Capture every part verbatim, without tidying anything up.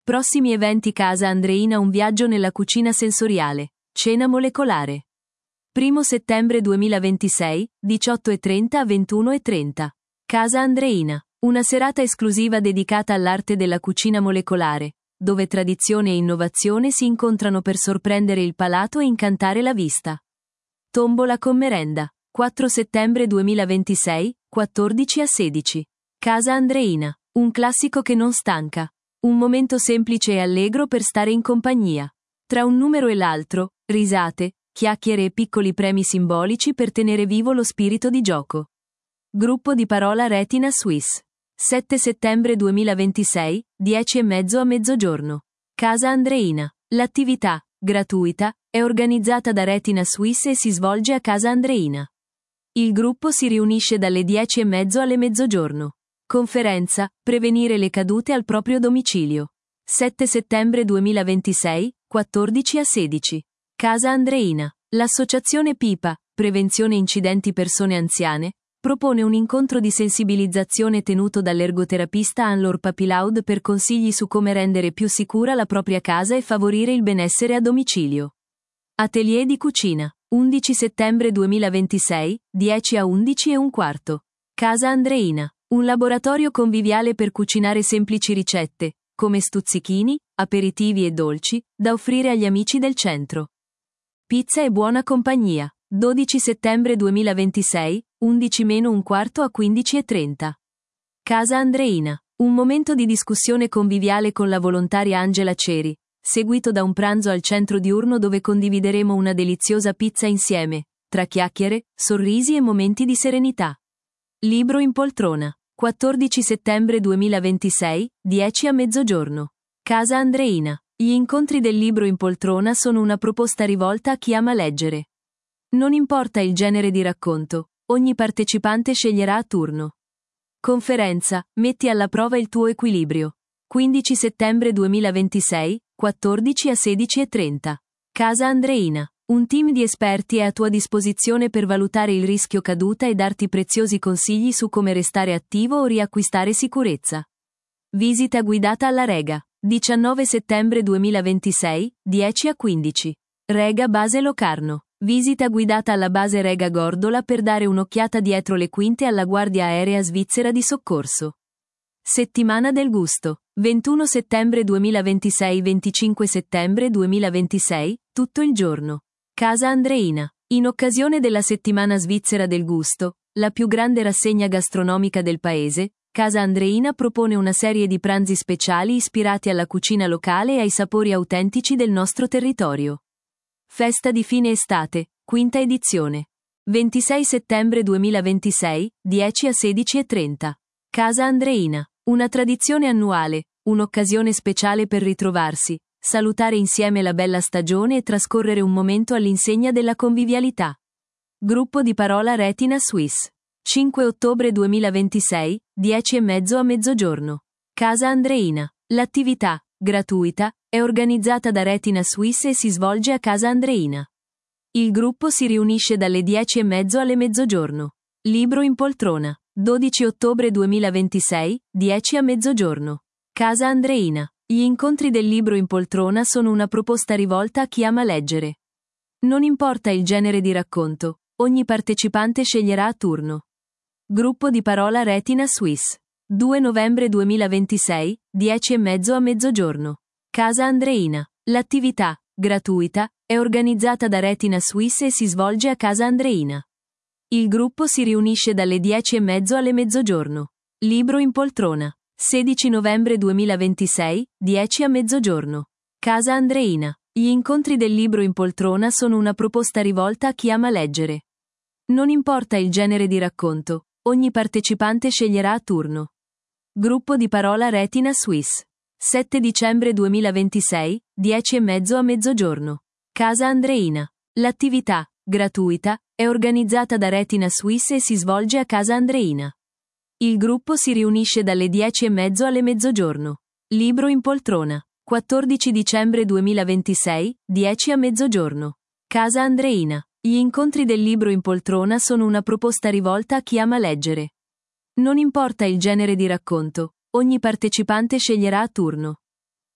Prossimi eventi Casa Andreina, un viaggio nella cucina sensoriale. Cena molecolare. primo settembre duemilaventisei, diciotto e trenta a ventuno e trenta. Casa Andreina. Una serata esclusiva dedicata all'arte della cucina molecolare, dove tradizione e innovazione si incontrano per sorprendere il palato e incantare la vista. Tombola con merenda. quattro settembre duemilaventisei, quattordici a sedici. Casa Andreina. Un classico che non stanca. Un momento semplice e allegro per stare in compagnia. Tra un numero e l'altro, risate, chiacchiere e piccoli premi simbolici per tenere vivo lo spirito di gioco. Gruppo di parola Retina Suisse. sette settembre duemilaventisei, dieci e mezzo a mezzogiorno. Casa Andreina. L'attività, gratuita, è organizzata da Retina Suisse e si svolge a Casa Andreina. Il gruppo si riunisce dalle dieci e mezzo alle mezzogiorno. Conferenza, prevenire le cadute al proprio domicilio. sette settembre duemilaventisei, quattordici a sedici. Casa Andreina. L'associazione Pipa, Prevenzione Incidenti Persone Anziane, propone un incontro di sensibilizzazione tenuto dall'ergoterapista Anne-Laure Papilaud per consigli su come rendere più sicura la propria casa e favorire il benessere a domicilio. Atelier di cucina. undici settembre duemilaventisei, dieci a undici e un quarto. Casa Andreina. Un laboratorio conviviale per cucinare semplici ricette, come stuzzichini, aperitivi e dolci, da offrire agli amici del centro. Pizza e buona compagnia. dodici settembre duemilaventisei, undici meno un quarto a quindici e trenta. Casa Andreina. Un momento di discussione conviviale con la volontaria Angela Ceri, seguito da un pranzo al centro diurno dove condivideremo una deliziosa pizza insieme, tra chiacchiere, sorrisi e momenti di serenità. Libro in poltrona. quattordici settembre duemilaventisei, dieci a mezzogiorno. Casa Andreina. Gli incontri del libro in poltrona sono una proposta rivolta a chi ama leggere. Non importa il genere di racconto, ogni partecipante sceglierà a turno. Conferenza, metti alla prova il tuo equilibrio. quindici settembre duemilaventisei, quattordici a sedici e trenta. Casa Andreina. Un team di esperti è a tua disposizione per valutare il rischio caduta e darti preziosi consigli su come restare attivo o riacquistare sicurezza. Visita guidata alla Rega. diciannove settembre duemilaventisei, dieci a quindici. Rega Base Locarno. Visita guidata alla base Rega Gordola per dare un'occhiata dietro le quinte alla Guardia Aerea Svizzera di Soccorso. Settimana del gusto. ventuno settembre duemilaventisei venticinque settembre duemilaventisei, tutto il giorno. Casa Andreina. In occasione della Settimana Svizzera del Gusto, la più grande rassegna gastronomica del paese, Casa Andreina propone una serie di pranzi speciali ispirati alla cucina locale e ai sapori autentici del nostro territorio. Festa di fine estate, quinta edizione. ventisei settembre duemilaventisei, dieci a sedici e trenta. Casa Andreina. Una tradizione annuale, un'occasione speciale per ritrovarsi, salutare insieme la bella stagione e trascorrere un momento all'insegna della convivialità. Gruppo di parola Retina Suisse. cinque ottobre duemilaventisei, dieci e mezzo a mezzogiorno. Casa Andreina. L'attività, gratuita, è organizzata da Retina Suisse e si svolge a Casa Andreina. Il gruppo si riunisce dalle dieci e mezzo alle mezzogiorno. Libro in poltrona. dodici ottobre duemilaventisei, dieci a mezzogiorno. Casa Andreina. Gli incontri del libro in poltrona sono una proposta rivolta a chi ama leggere. Non importa il genere di racconto, ogni partecipante sceglierà a turno. Gruppo di parola Retina Suisse. due novembre duemilaventisei, dieci e mezzo a mezzogiorno. Casa Andreina. L'attività, gratuita, è organizzata da Retina Suisse e si svolge a Casa Andreina. Il gruppo si riunisce dalle dieci e mezzo alle mezzogiorno. Libro in poltrona. sedici novembre duemilaventisei, dieci a mezzogiorno. Casa Andreina. Gli incontri del libro in poltrona sono una proposta rivolta a chi ama leggere. Non importa il genere di racconto, ogni partecipante sceglierà a turno. Gruppo di parola Retina Suisse. sette dicembre duemilaventisei, dieci e mezzo a mezzogiorno. Casa Andreina. L'attività, gratuita, è organizzata da Retina Suisse e si svolge a Casa Andreina. Il gruppo si riunisce dalle dieci e mezzo alle mezzogiorno. Libro in poltrona. quattordici dicembre duemilaventisei, dieci a mezzogiorno. Casa Andreina. Gli incontri del libro in poltrona sono una proposta rivolta a chi ama leggere. Non importa il genere di racconto, ogni partecipante sceglierà a turno.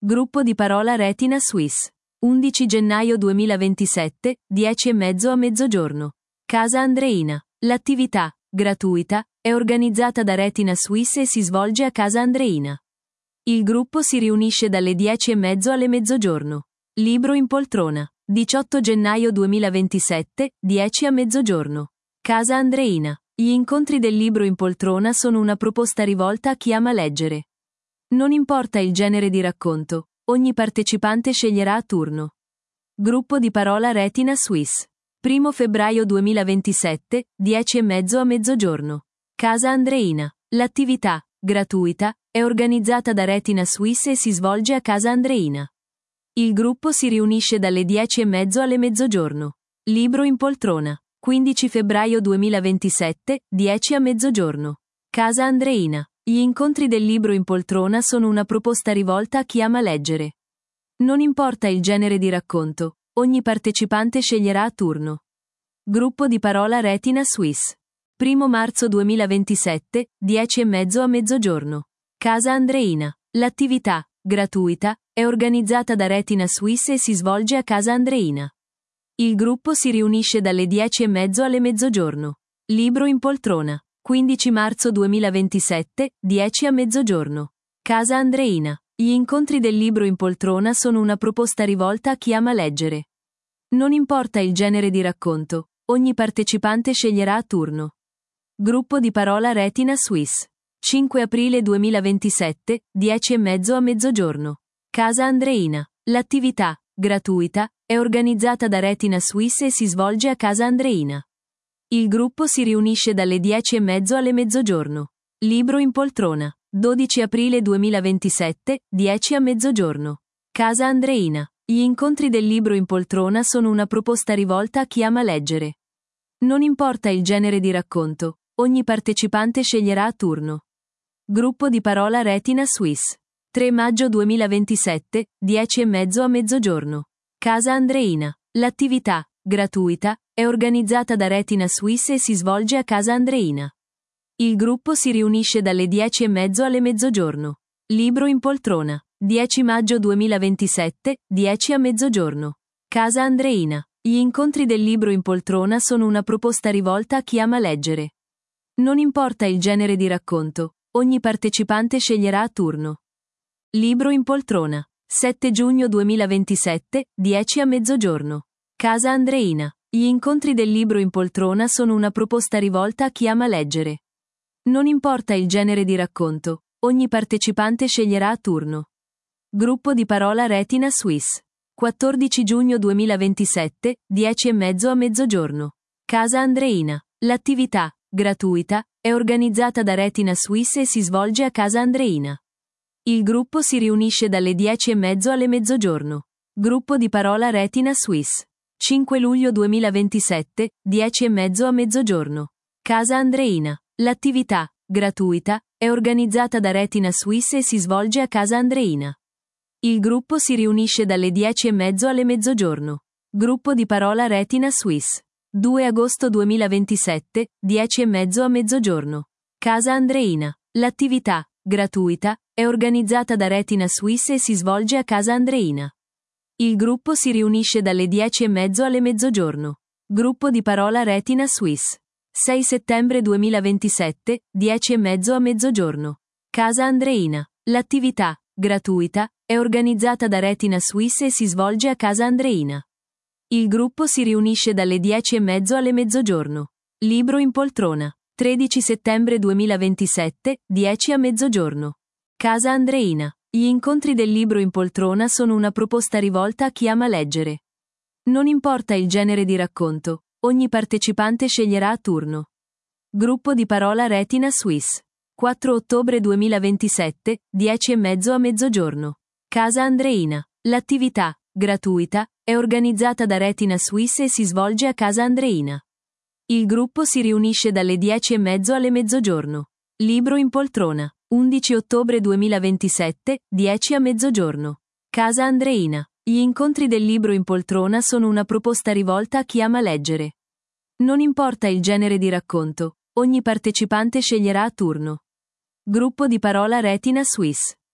Gruppo di parola Retina Suisse. undici gennaio duemilaventisette, dieci e mezzo a mezzogiorno. Casa Andreina. L'attività, gratuita, è organizzata da Retina Suisse e si svolge a Casa Andreina. Il gruppo si riunisce dalle dieci e mezzo alle mezzogiorno. Libro in poltrona. diciotto gennaio duemilaventisette, dieci a mezzogiorno. Casa Andreina. Gli incontri del libro in poltrona sono una proposta rivolta a chi ama leggere. Non importa il genere di racconto, ogni partecipante sceglierà a turno. Gruppo di parola Retina Suisse. primo febbraio duemilaventisette, dieci e mezzo a mezzogiorno. Casa Andreina. L'attività, gratuita, è organizzata da Retina Suisse e si svolge a Casa Andreina. Il gruppo si riunisce dalle dieci e mezzo alle mezzogiorno. Libro in poltrona. quindici febbraio duemilaventisette, dieci a mezzogiorno. Casa Andreina. Gli incontri del libro in poltrona sono una proposta rivolta a chi ama leggere. Non importa il genere di racconto, ogni partecipante sceglierà a turno. Gruppo di parola Retina Suisse. primo marzo duemilaventisette, dieci e mezzo a mezzogiorno. Casa Andreina. L'attività, gratuita, è organizzata da Retina Suisse e si svolge a Casa Andreina. Il gruppo si riunisce dalle dieci e mezzo alle mezzogiorno. Libro in poltrona. quindici marzo duemilaventisette, dieci a mezzogiorno. Casa Andreina. Gli incontri del libro in poltrona sono una proposta rivolta a chi ama leggere. Non importa il genere di racconto, ogni partecipante sceglierà a turno. Gruppo di parola Retina Suisse. cinque aprile duemilaventisette, dieci e mezzo a mezzogiorno. Casa Andreina. L'attività, gratuita, è organizzata da Retina Suisse e si svolge a Casa Andreina. Il gruppo si riunisce dalle dieci e mezzo alle mezzogiorno. Libro in poltrona. dodici aprile duemilaventisette, dieci a mezzogiorno. Casa Andreina. Gli incontri del libro in poltrona sono una proposta rivolta a chi ama leggere. Non importa il genere di racconto, ogni partecipante sceglierà a turno. Gruppo di parola Retina Suisse. tre maggio duemilaventisette, dieci e mezzo a mezzogiorno. Casa Andreina. L'attività, gratuita, è organizzata da Retina Suisse e si svolge a Casa Andreina. Il gruppo si riunisce dalle dieci e mezzo alle mezzogiorno. Libro in poltrona. dieci maggio duemilaventisette, dieci a mezzogiorno. Casa Andreina. Gli incontri del libro in poltrona sono una proposta rivolta a chi ama leggere. Non importa il genere di racconto, ogni partecipante sceglierà a turno. Libro in poltrona. sette giugno duemilaventisette, dieci a mezzogiorno. Casa Andreina. Gli incontri del libro in poltrona sono una proposta rivolta a chi ama leggere. Non importa il genere di racconto, ogni partecipante sceglierà a turno. Gruppo di parola Retina Suisse. quattordici giugno duemilaventisette, dieci e mezzo a mezzogiorno. Casa Andreina. L'attività, gratuita, è organizzata da Retina Suisse e si svolge a Casa Andreina. Il gruppo si riunisce dalle dieci e mezzo alle mezzogiorno. Gruppo di parola Retina Suisse. cinque luglio duemilaventisette, dieci e mezzo a mezzogiorno. Casa Andreina. L'attività, gratuita, è organizzata da Retina Suisse e si svolge a Casa Andreina. Il gruppo si riunisce dalle dieci e mezzo alle mezzogiorno. Gruppo di parola Retina Suisse. due agosto duemilaventisette, dieci e mezzo a mezzogiorno. Casa Andreina. L'attività, gratuita, è organizzata da Retina Suisse e si svolge a Casa Andreina. Il gruppo si riunisce dalle dieci e mezzo alle mezzogiorno. Gruppo di parola Retina Suisse. sei settembre duemilaventisette, dieci e mezzo a mezzogiorno. Casa Andreina. L'attività, gratuita, è organizzata da Retina Suisse e si svolge a Casa Andreina. Il gruppo si riunisce dalle dieci e mezzo alle mezzogiorno. Libro in poltrona. tredici settembre duemilaventisette, dieci a mezzogiorno. Casa Andreina. Gli incontri del libro in poltrona sono una proposta rivolta a chi ama leggere. Non importa il genere di racconto, ogni partecipante sceglierà a turno. Gruppo di parola Retina Suisse. quattro ottobre duemilaventisette, dieci e mezzo a mezzogiorno. Casa Andreina. L'attività, gratuita, è organizzata da Retina Suisse e si svolge a Casa Andreina. Il gruppo si riunisce dalle dieci e mezzo alle mezzogiorno. Libro in poltrona. undici ottobre duemilaventisette, dieci a mezzogiorno. Casa Andreina. Gli incontri del libro in poltrona sono una proposta rivolta a chi ama leggere. Non importa il genere di racconto, ogni partecipante sceglierà a turno. Gruppo di parola Retina Suisse.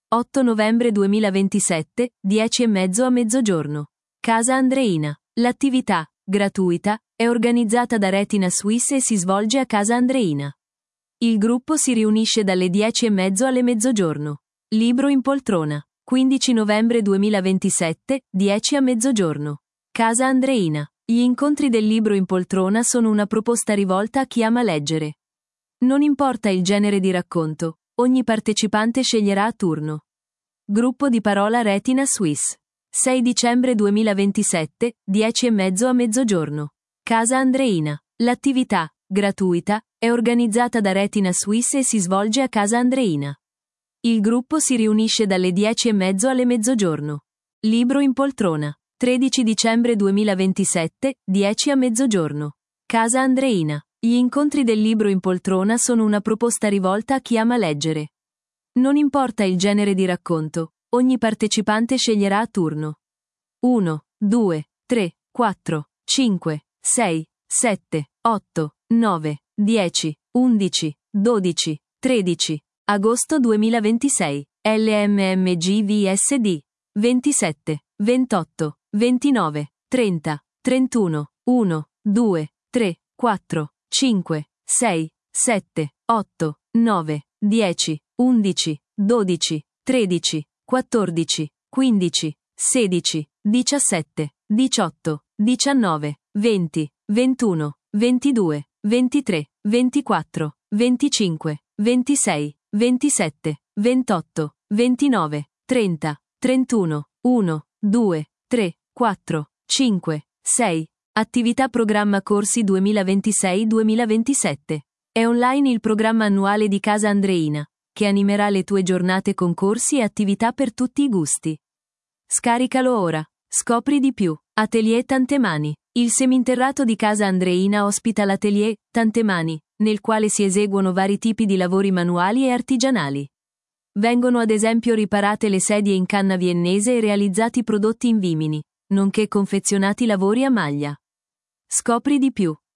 otto novembre duemilaventisette, dieci e mezzo a mezzogiorno. Casa Andreina. L'attività, gratuita, è organizzata da Retina Suisse e si svolge a Casa Andreina. Il gruppo si riunisce dalle dieci e mezzo alle mezzogiorno. Libro in poltrona. quindici novembre duemilaventisette, dieci a mezzogiorno. Casa Andreina. Gli incontri del libro in poltrona sono una proposta rivolta a chi ama leggere. Non importa il genere di racconto, ogni partecipante sceglierà a turno. Gruppo di parola Retina Suisse. sei dicembre duemilaventisette, dieci e mezzo a mezzogiorno. Casa Andreina. L'attività, gratuita, è organizzata da Retina Suisse e si svolge a Casa Andreina. Il gruppo si riunisce dalle dieci e mezzo alle mezzogiorno. Libro in poltrona. tredici dicembre duemilaventisette, dieci a mezzogiorno. Casa Andreina. Gli incontri del libro in poltrona sono una proposta rivolta a chi ama leggere. Non importa il genere di racconto, ogni partecipante sceglierà a turno. uno, due, tre, quattro, cinque, sei, sette, otto, nove, dieci, undici, dodici, tredici. Agosto duemilaventisei. L M M G V S D. ventisette, ventotto, ventinove, trenta, trentuno, uno, due, tre, quattro, cinque, sei, sette, otto, nove, dieci, undici, dodici, tredici, quattordici, quindici, sedici, diciassette, diciotto, diciannove, venti, ventuno, ventidue, ventitré, ventiquattro, venticinque, ventisei, ventisette, ventotto, ventinove, trenta, trentuno, uno, due, tre, quattro, cinque, sei. Attività programma corsi duemilaventisei duemilaventisette. È online il programma annuale di Casa Andreina, che animerà le tue giornate con corsi e attività per tutti i gusti. Scaricalo ora. Scopri di più. Atelier Tante Mani. Il seminterrato di Casa Andreina ospita l'atelier Tante Mani, nel quale si eseguono vari tipi di lavori manuali e artigianali. Vengono ad esempio riparate le sedie in canna viennese e realizzati prodotti in vimini, nonché confezionati lavori a maglia. Scopri di più.